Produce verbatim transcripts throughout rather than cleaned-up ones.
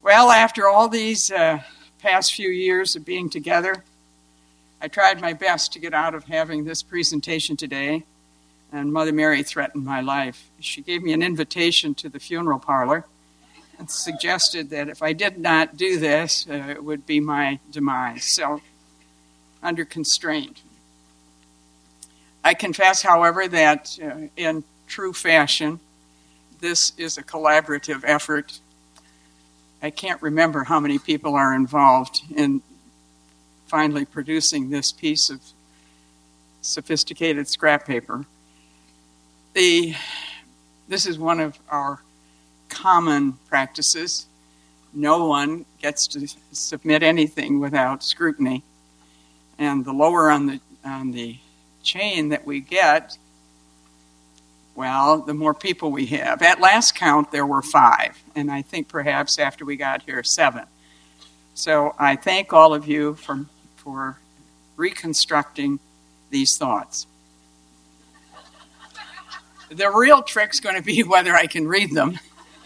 Well, after all these uh, past few years of being together, I tried my best to get out of having this presentation today, and Mother Mary threatened my life. She gave me an invitation to the funeral parlor and suggested that if I did not do this, uh, it would be my demise. So, under constraint. I confess, however, that uh, in true fashion, this is a collaborative effort. I can't remember how many people are involved in finally producing this piece of sophisticated scrap paper. The, this is one of our common practices. No one gets to submit anything without scrutiny. And the lower on the on the chain that we get, well, the more people we have. At last count, there were five, and I think perhaps after we got here, seven. So I thank all of you for, for reconstructing these thoughts. The real trick's going to be whether I can read them.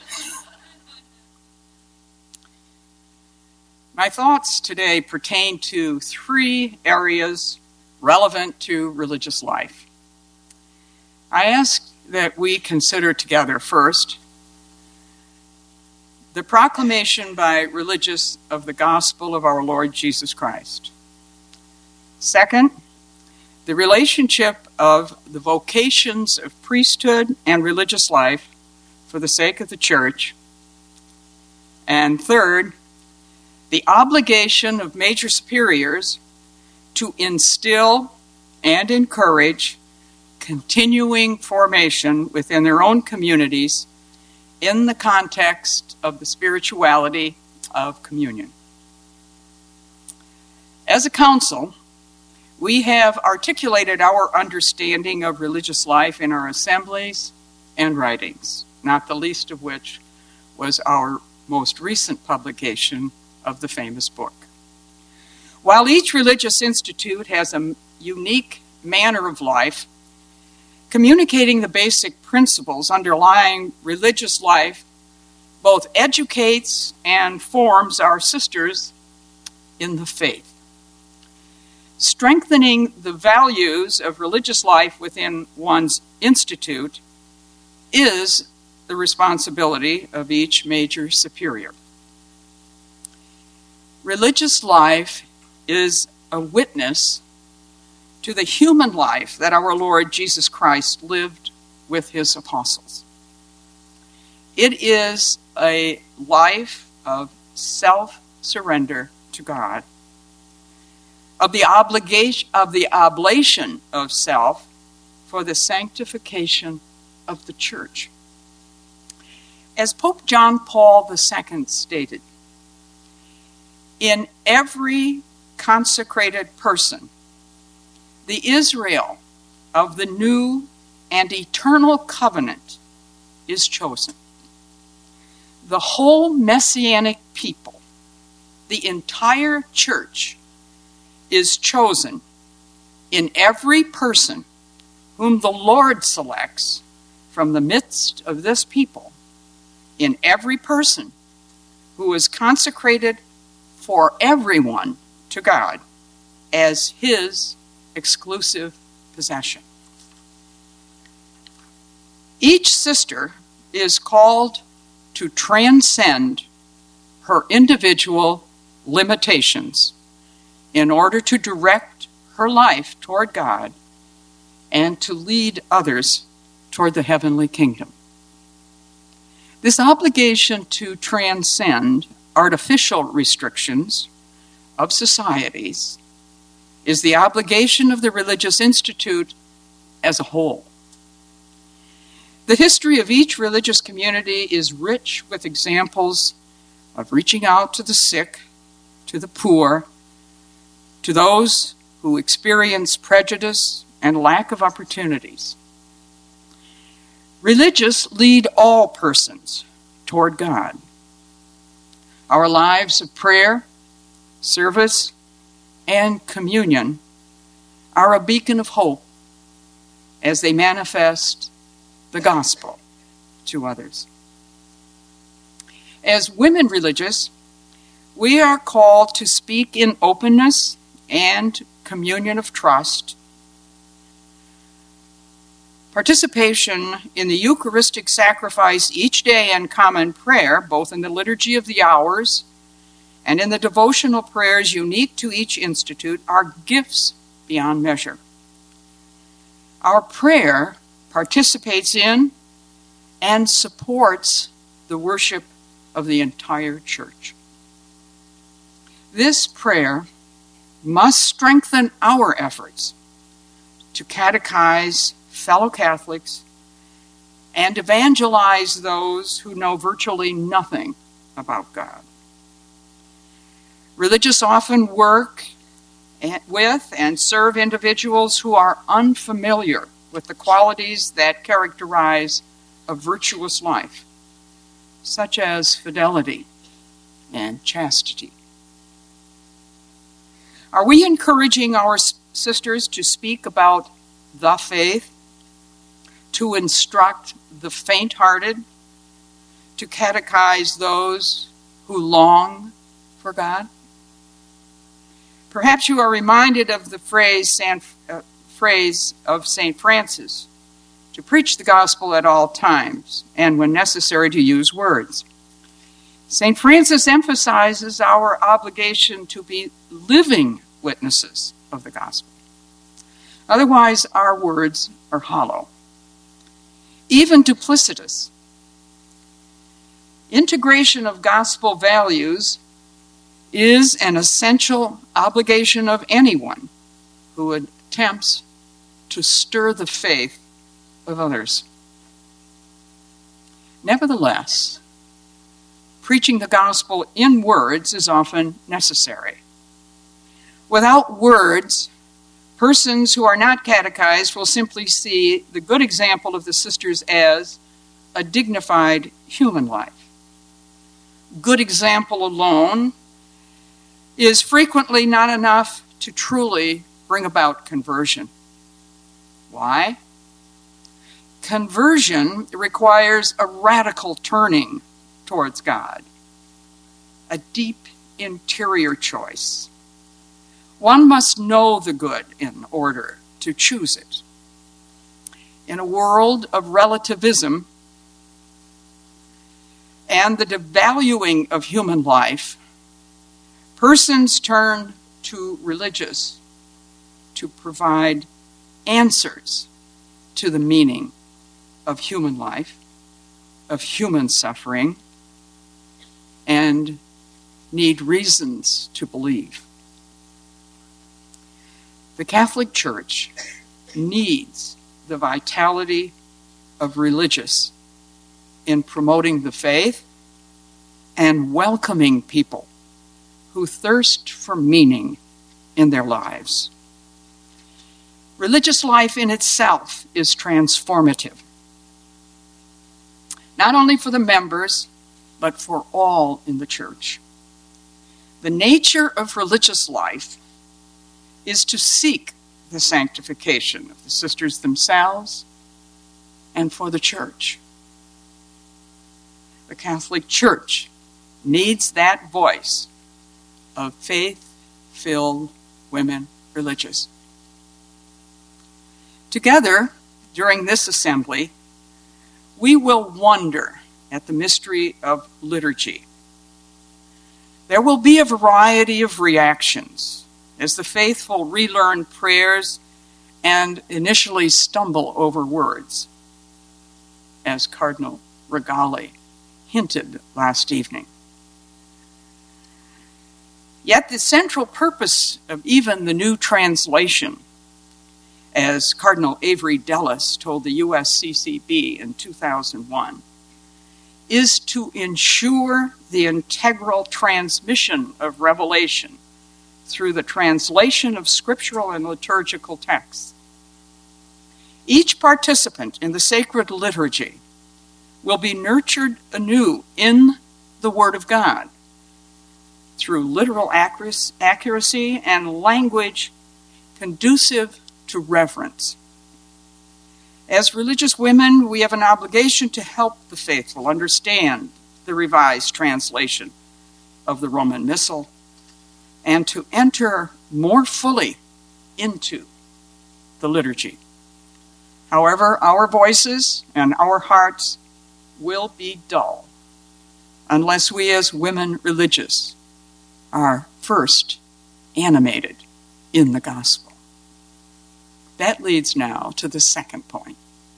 My thoughts today pertain to three areas relevant to religious life. I ask that we consider together first the proclamation by religious of the gospel of our Lord Jesus Christ. Second, the relationship of the vocations of priesthood and religious life for the sake of the church. And third, the obligation of major superiors to instill and encourage continuing formation within their own communities in the context of the spirituality of communion. As a council, we have articulated our understanding of religious life in our assemblies and writings, not the least of which was our most recent publication of the famous book. While each religious institute has a unique manner of life, communicating the basic principles underlying religious life both educates and forms our sisters in the faith. Strengthening the values of religious life within one's institute is the responsibility of each major superior. Religious life is a witness to the human life that our Lord Jesus Christ lived with his apostles. It is a life of self-surrender to God, of the obligation of the oblation of self for the sanctification of the church. As Pope John Paul the Second stated, in every consecrated person, the Israel of the new and eternal covenant is chosen. The whole messianic people, the entire church, is chosen in every person whom the Lord selects from the midst of this people, in every person who is consecrated for everyone to God as his exclusive possession. Each sister is called to transcend her individual limitations in order to direct her life toward God and to lead others toward the heavenly kingdom. This obligation to transcend artificial restrictions of societies is the obligation of the religious institute as a whole. The history of each religious community is rich with examples of reaching out to the sick, to the poor, to those who experience prejudice and lack of opportunities. Religious lead all persons toward God. Our lives of prayer, service, and communion are a beacon of hope as they manifest the gospel to others. As women religious, we are called to speak in openness and communion of trust. Participation in the Eucharistic sacrifice each day and common prayer, both in the Liturgy of the Hours and in the devotional prayers unique to each institute, are gifts beyond measure. Our prayer participates in and supports the worship of the entire church. This prayer must strengthen our efforts to catechize fellow Catholics and evangelize those who know virtually nothing about God. Religious often work with and serve individuals who are unfamiliar with the qualities that characterize a virtuous life, such as fidelity and chastity. Are we encouraging our sisters to speak about the faith, to instruct the faint-hearted, to catechize those who long for God? Perhaps you are reminded of the phrase, San, uh, phrase of Saint Francis, to preach the gospel at all times, and when necessary to use words. Saint Francis emphasizes our obligation to be living witnesses of the gospel. Otherwise, our words are hollow, even duplicitous. Integration of gospel values is an essential obligation of anyone who attempts to stir the faith of others. Nevertheless, preaching the gospel in words is often necessary. Without words, persons who are not catechized will simply see the good example of the sisters as a dignified human life. Good example alone is frequently not enough to truly bring about conversion. Why? Conversion requires a radical turning towards God, a deep interior choice. One must know the good in order to choose it. In a world of relativism and the devaluing of human life, persons turn to religious to provide answers to the meaning of human life, of human suffering, and need reasons to believe. The Catholic Church needs the vitality of religious in promoting the faith and welcoming people who thirst for meaning in their lives. Religious life in itself is transformative, not only for the members, but for all in the church. The nature of religious life is to seek the sanctification of the sisters themselves and for the church. The Catholic Church needs that voice of faith-filled women religious. Together, during this assembly, we will wonder at the mystery of liturgy. There will be a variety of reactions as the faithful relearn prayers and initially stumble over words, as Cardinal Regali hinted last evening. Yet the central purpose of even the new translation, as Cardinal Avery Dulles told the U S C C B in two thousand one, is to ensure the integral transmission of revelation through the translation of scriptural and liturgical texts. Each participant in the sacred liturgy will be nurtured anew in the Word of God through literal accuracy and language conducive to reverence. As religious women, we have an obligation to help the faithful understand the Revised Translation of the Roman Missal, and to enter more fully into the liturgy. However, our voices and our hearts will be dull unless we as women religious are first animated in the gospel. That leads now to the second point.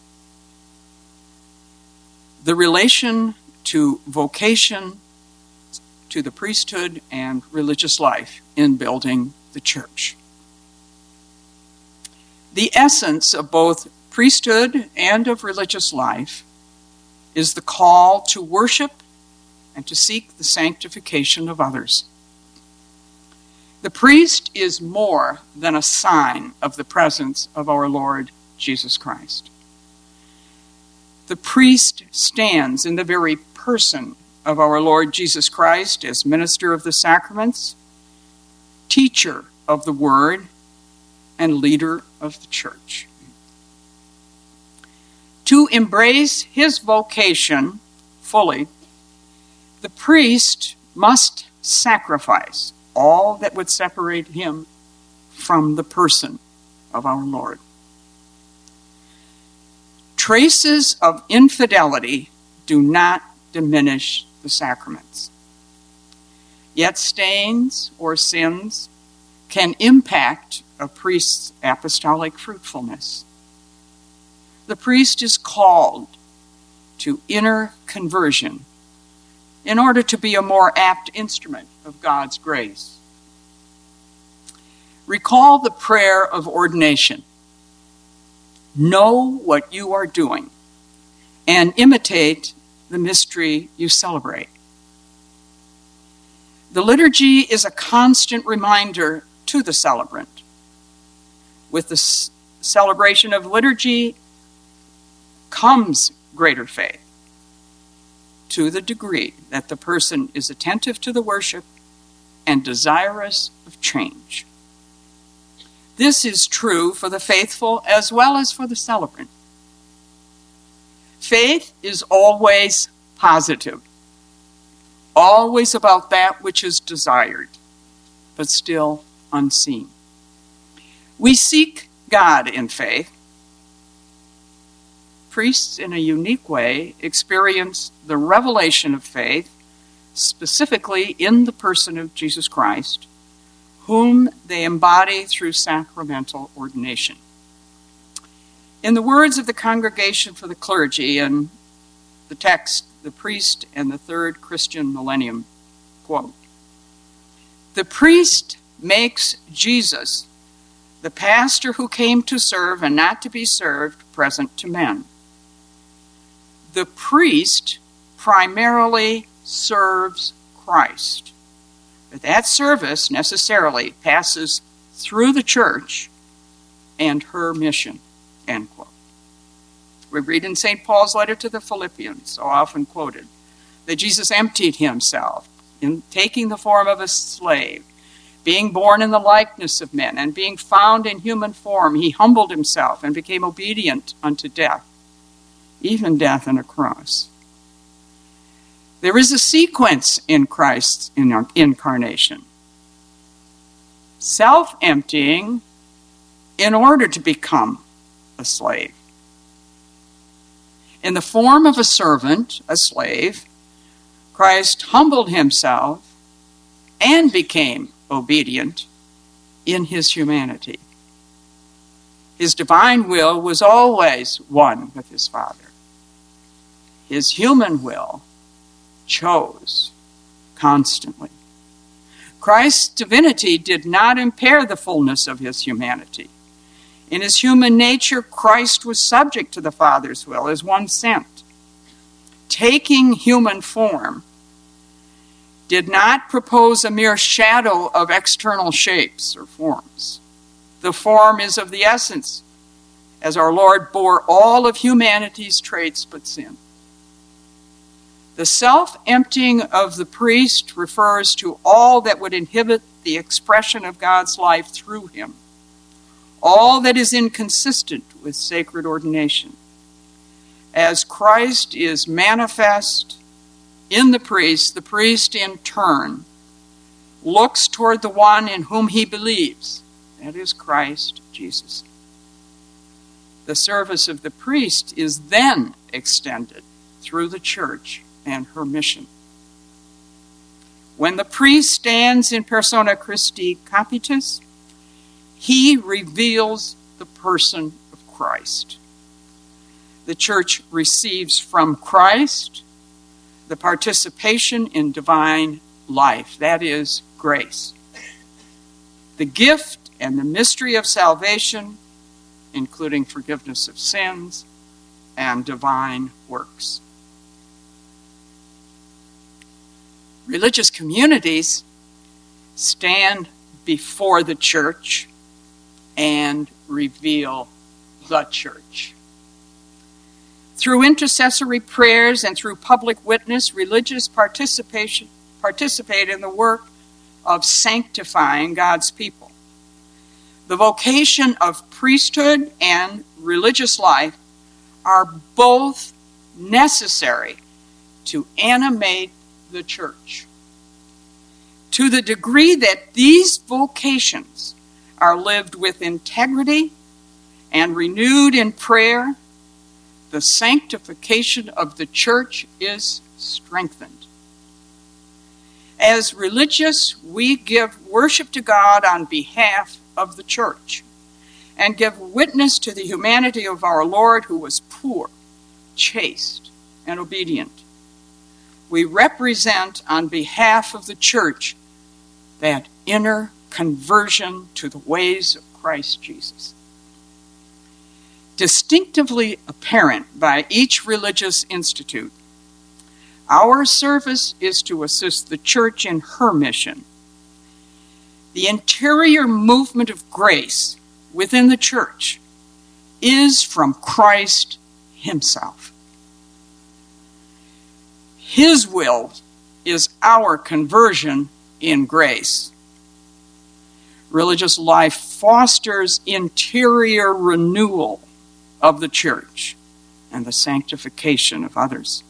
The relation to vocation, to the priesthood and religious life in building the church. The essence of both priesthood and of religious life is the call to worship and to seek the sanctification of others. The priest is more than a sign of the presence of our Lord Jesus Christ. The priest stands in the very person of our Lord Jesus Christ as minister of the sacraments, teacher of the word, and leader of the church. To embrace his vocation fully, the priest must sacrifice all that would separate him from the person of our Lord. Traces of infidelity do not diminish the sacraments. Yet stains or sins can impact a priest's apostolic fruitfulness. The priest is called to inner conversion in order to be a more apt instrument of God's grace. Recall the prayer of ordination. Know what you are doing and imitate the mystery you celebrate. The liturgy is a constant reminder to the celebrant. With the s- celebration of liturgy comes greater faith, to the degree that the person is attentive to the worship and desirous of change. This is true for the faithful as well as for the celebrant. Faith is always positive, always about that which is desired, but still unseen. We seek God in faith. Priests, in a unique way, experience the revelation of faith, specifically in the person of Jesus Christ, whom they embody through sacramental ordination. In the words of the Congregation for the Clergy in the text, The Priest and the Third Christian Millennium, quote, "The priest makes Jesus, the pastor who came to serve and not to be served, present to men. The priest primarily serves Christ, but that service necessarily passes through the church and her mission," end quote. We read in Saint Paul's letter to the Philippians, so often quoted, that Jesus emptied himself in taking the form of a slave, being born in the likeness of men, and being found in human form, he humbled himself and became obedient unto death, even death on a cross. There is a sequence in Christ's incarnation. Self-emptying in order to become a slave. In the form of a servant, a slave, Christ humbled himself and became obedient in his humanity. His divine will was always one with his Father. His human will chose constantly. Christ's divinity did not impair the fullness of his humanity. In his human nature, Christ was subject to the Father's will as one sent. Taking human form did not propose a mere shadow of external shapes or forms. The form is of the essence, as our Lord bore all of humanity's traits but sin. The self-emptying of the priest refers to all that would inhibit the expression of God's life through him, all that is inconsistent with sacred ordination. As Christ is manifest in the priest, the priest in turn looks toward the one in whom he believes, that is Christ Jesus. The service of the priest is then extended through the church and her mission. When the priest stands in persona Christi Capitis, he reveals the person of Christ. The church receives from Christ the participation in divine life, that is, grace. The gift and the mystery of salvation, including forgiveness of sins and divine works. Religious communities stand before the church and reveal the church. Through intercessory prayers and through public witness, religious participation participate in the work of sanctifying God's people. The vocation of priesthood and religious life are both necessary to animate the church. To the degree that these vocations are lived with integrity and renewed in prayer, the sanctification of the church is strengthened. As religious, we give worship to God on behalf of the church and give witness to the humanity of our Lord, who was poor, chaste, and obedient. We represent on behalf of the church that inner conversion to the ways of Christ Jesus. Distinctively apparent by each religious institute, our service is to assist the church in her mission. The interior movement of grace within the church is from Christ himself. His will is our conversion in grace. Religious life fosters interior renewal of the church and the sanctification of others.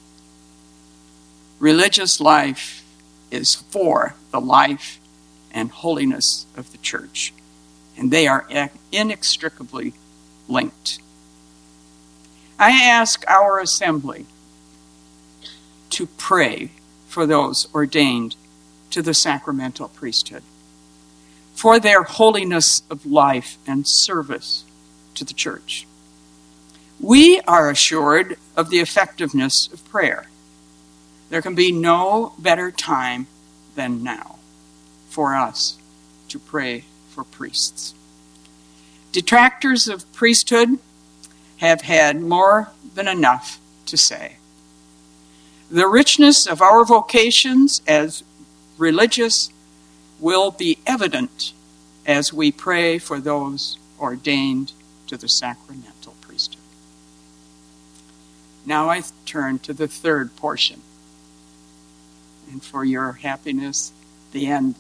Religious life is for the life and holiness of the church, and they are inextricably linked. I ask our assembly to pray for those ordained to the sacramental priesthood, for their holiness of life and service to the church. We are assured of the effectiveness of prayer. There can be no better time than now for us to pray for priests. Detractors of priesthood have had more than enough to say. The richness of our vocations as religious will be evident as we pray for those ordained to the sacramental priesthood. Now I turn to the third portion, and for your happiness, the ending.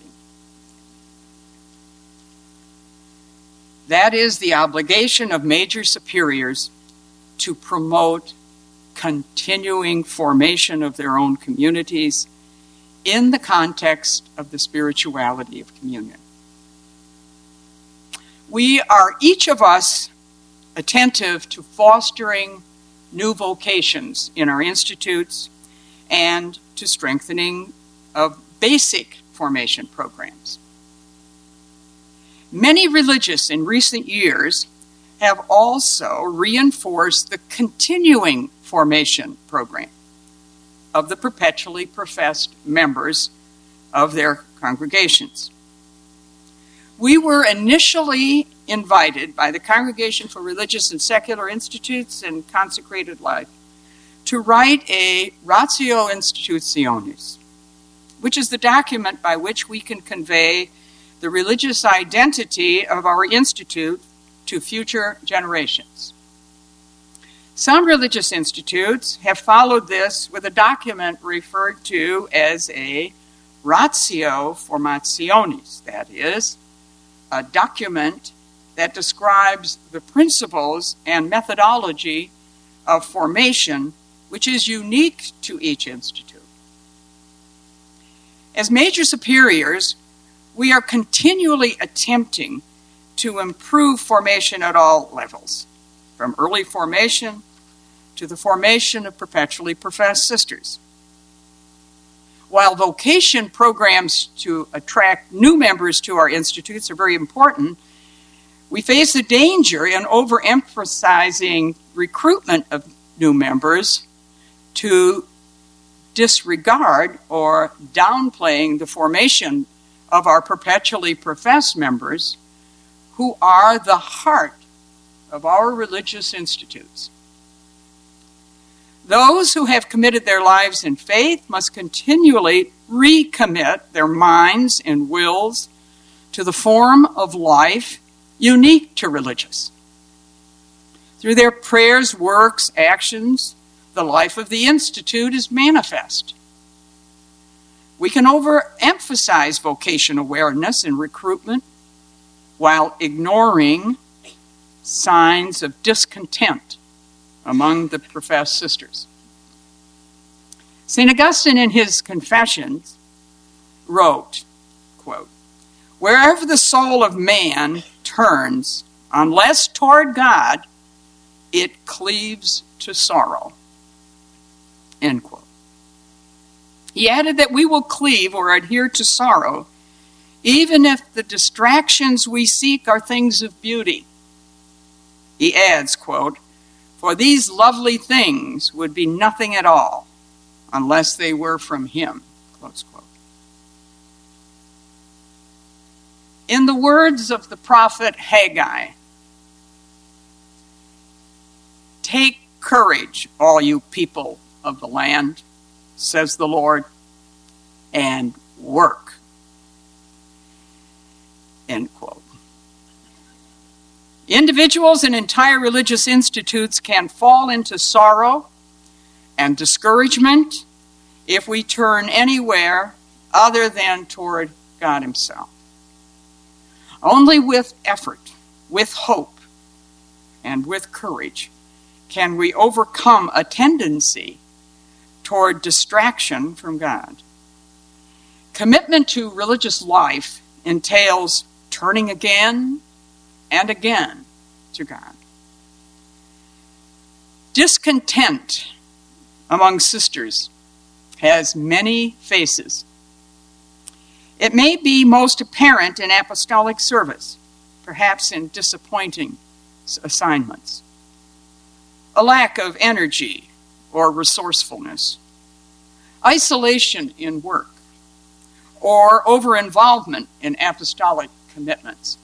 That is the obligation of major superiors to promote continuing formation of their own communities in the context of the spirituality of communion. We are each of us attentive to fostering new vocations in our institutes and to strengthening of basic formation programs. Many religious in recent years have also reinforced the continuing formation program of the perpetually professed members of their congregations. We were initially invited by the Congregation for Religious and Secular Institutes and Consecrated Life to write a Ratio Institutionis, which is the document by which we can convey the religious identity of our institute to future generations. Some religious institutes have followed this with a document referred to as a Ratio Formationis, that is, a document that describes the principles and methodology of formation which is unique to each institute. As major superiors, we are continually attempting to improve formation at all levels, from early formation to the formation of perpetually professed sisters. While vocation programs to attract new members to our institutes are very important, we face a danger in overemphasizing recruitment of new members to disregard or downplaying the formation of our perpetually professed members, who are the heart of our religious institutes. Those who have committed their lives in faith must continually recommit their minds and wills to the form of life unique to religious. Through their prayers, works, actions, the life of the Institute is manifest. We can overemphasize vocation awareness and recruitment while ignoring signs of discontent among the professed sisters. Saint Augustine, in his Confessions, wrote, quote, "Wherever the soul of man turns, unless toward God, it cleaves to sorrow." End quote. He added that we will cleave or adhere to sorrow even if the distractions we seek are things of beauty. He adds, quote, "For these lovely things would be nothing at all unless they were from him," close quote. In the words of the prophet Haggai, "Take courage, all you people of the land, says the Lord, and work." End quote. Individuals and entire religious institutes can fall into sorrow and discouragement if we turn anywhere other than toward God himself. Only with effort, with hope, and with courage can we overcome a tendency toward distraction from God. Commitment to religious life entails turning again and again to God. Discontent among sisters has many faces. It may be most apparent in apostolic service, perhaps in disappointing assignments, a lack of energy or resourcefulness, isolation in work, or over-involvement in apostolic commitments.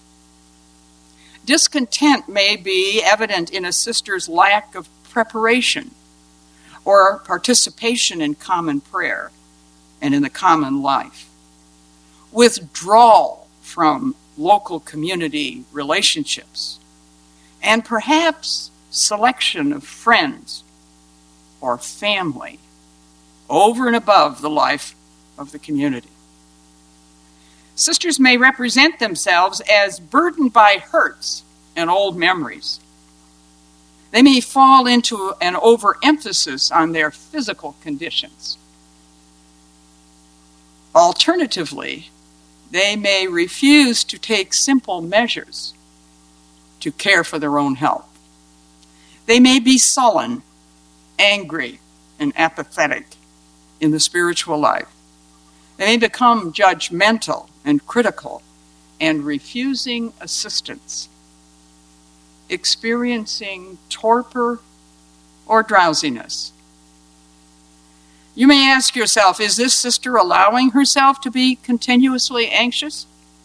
Discontent may be evident in a sister's lack of preparation or participation in common prayer and in the common life. Withdrawal from local community relationships, and perhaps selection of friends or family over and above the life of the community. Sisters may represent themselves as burdened by hurts and old memories. They may fall into an overemphasis on their physical conditions. Alternatively, they may refuse to take simple measures to care for their own health. They may be sullen, angry, and apathetic in the spiritual life. They may become judgmental and critical and refusing assistance, experiencing torpor or drowsiness. You may ask yourself, is this sister allowing herself to be continuously anxious?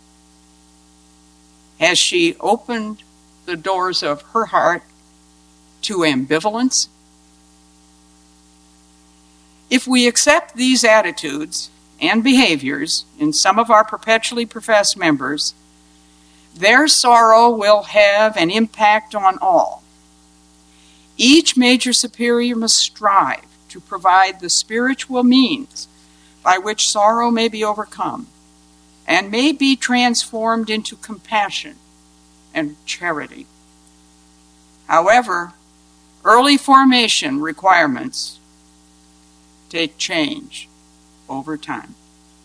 Has she opened the doors of her heart to ambivalence? If we accept these attitudes and behaviors in some of our perpetually professed members, their sorrow will have an impact on all. Each major superior must strive to provide the spiritual means by which sorrow may be overcome and may be transformed into compassion and charity. However, early formation requirements take change over time.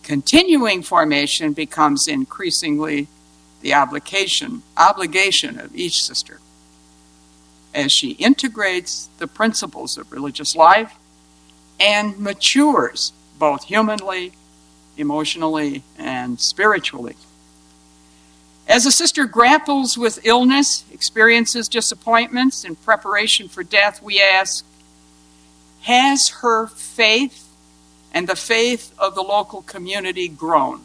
Continuing formation becomes increasingly the obligation, obligation of each sister as she integrates the principles of religious life and matures both humanly, emotionally, and spiritually. As a sister grapples with illness, experiences disappointments in preparation for death, we ask, has her faith and the faith of the local community grown?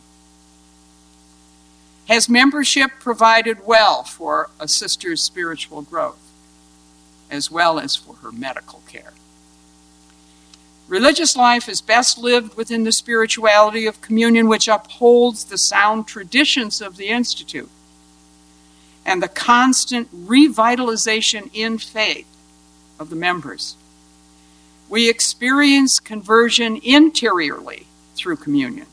Has membership provided well for a sister's spiritual growth, as well as for her medical care? Religious life is best lived within the spirituality of communion, which upholds the sound traditions of the Institute and the constant revitalization in faith of the members. We experience conversion interiorly through communion.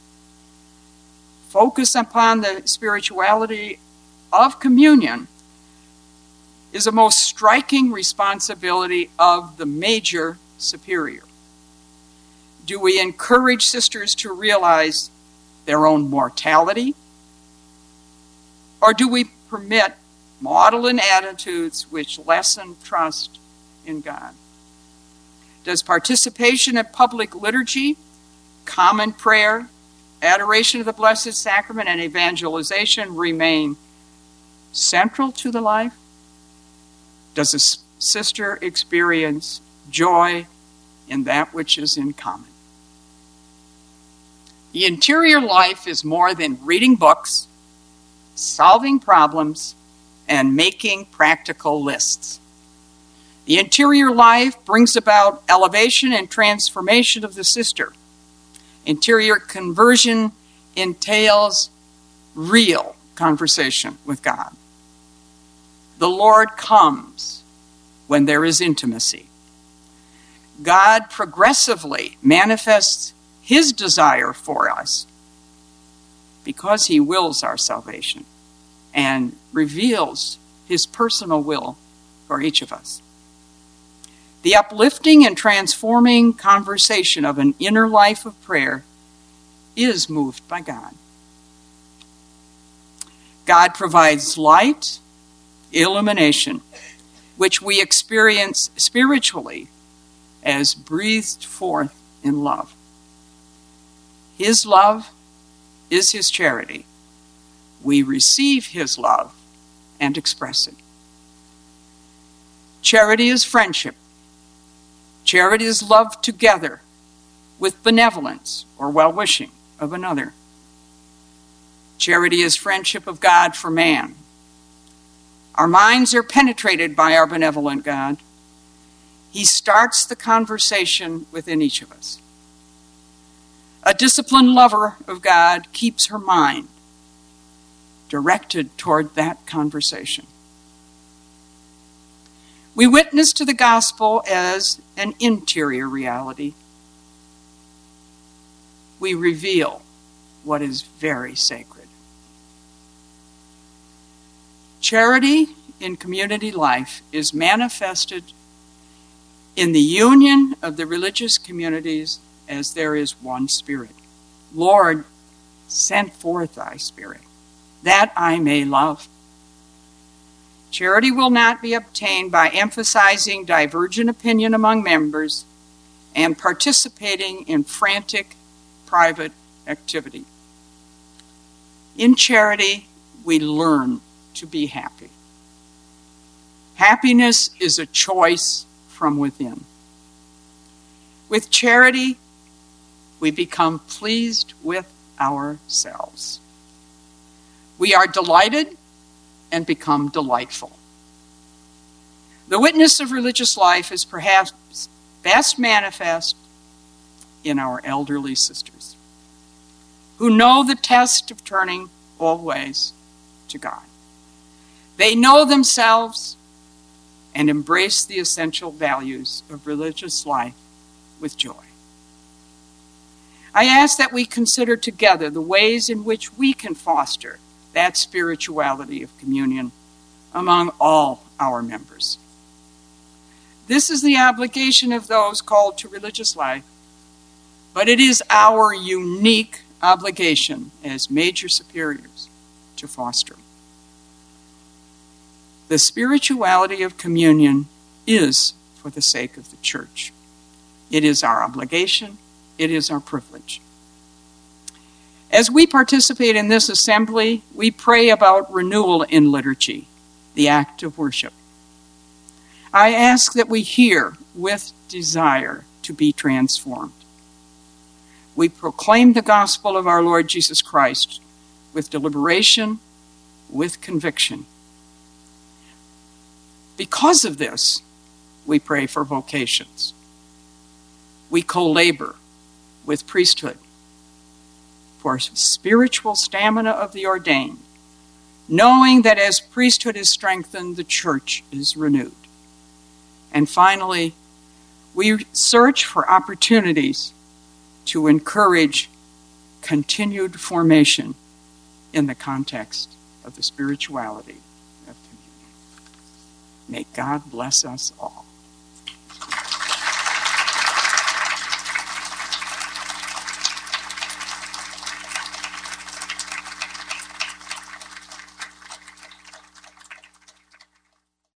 Focus upon the spirituality of communion is a most striking responsibility of the major superior. Do we encourage sisters to realize their own mortality? Or do we permit model and attitudes which lessen trust in God? Does participation in public liturgy, common prayer, adoration of the Blessed Sacrament, and evangelization remain central to the life? Does a sister experience joy in that which is in common? The interior life is more than reading books, solving problems, and making practical lists. The interior life brings about elevation and transformation of the sister. Interior conversion entails real conversation with God. The Lord comes when there is intimacy. God progressively manifests His desire for us because He wills our salvation and reveals His personal will for each of us. The uplifting and transforming conversation of an inner life of prayer is moved by God. God provides light, illumination, which we experience spiritually as breathed forth in love. His love is His charity. We receive His love and express it. Charity is friendship. Charity is love together with benevolence or well-wishing of another. Charity is friendship of God for man. Our minds are penetrated by our benevolent God. He starts the conversation within each of us. A disciplined lover of God keeps her mind directed toward that conversation. We witness to the gospel as an interior reality. We reveal what is very sacred. Charity in community life is manifested in the union of the religious communities as there is one Spirit. Lord, send forth thy Spirit, that I may love. Charity will not be obtained by emphasizing divergent opinion among members and participating in frantic private activity. In charity, we learn to be happy. Happiness is a choice from within. With charity, we become pleased with ourselves. We are delighted and become delightful. The witness of religious life is perhaps best manifest in our elderly sisters, who know the test of turning all ways to God. They know themselves and embrace the essential values of religious life with joy. I ask that we consider together the ways in which we can foster that spirituality of communion among all our members. This is the obligation of those called to religious life, but it is our unique obligation as major superiors to foster. The spirituality of communion is for the sake of the church. It is our obligation. It is our privilege. As we participate in this assembly, we pray about renewal in liturgy, the act of worship. I ask that we hear with desire to be transformed. We proclaim the gospel of our Lord Jesus Christ with deliberation, with conviction. Because of this, we pray for vocations. We co-labor with priesthood for spiritual stamina of the ordained, knowing that as priesthood is strengthened, the church is renewed. And finally, we search for opportunities to encourage continued formation in the context of the spirituality of communion. May God bless us all.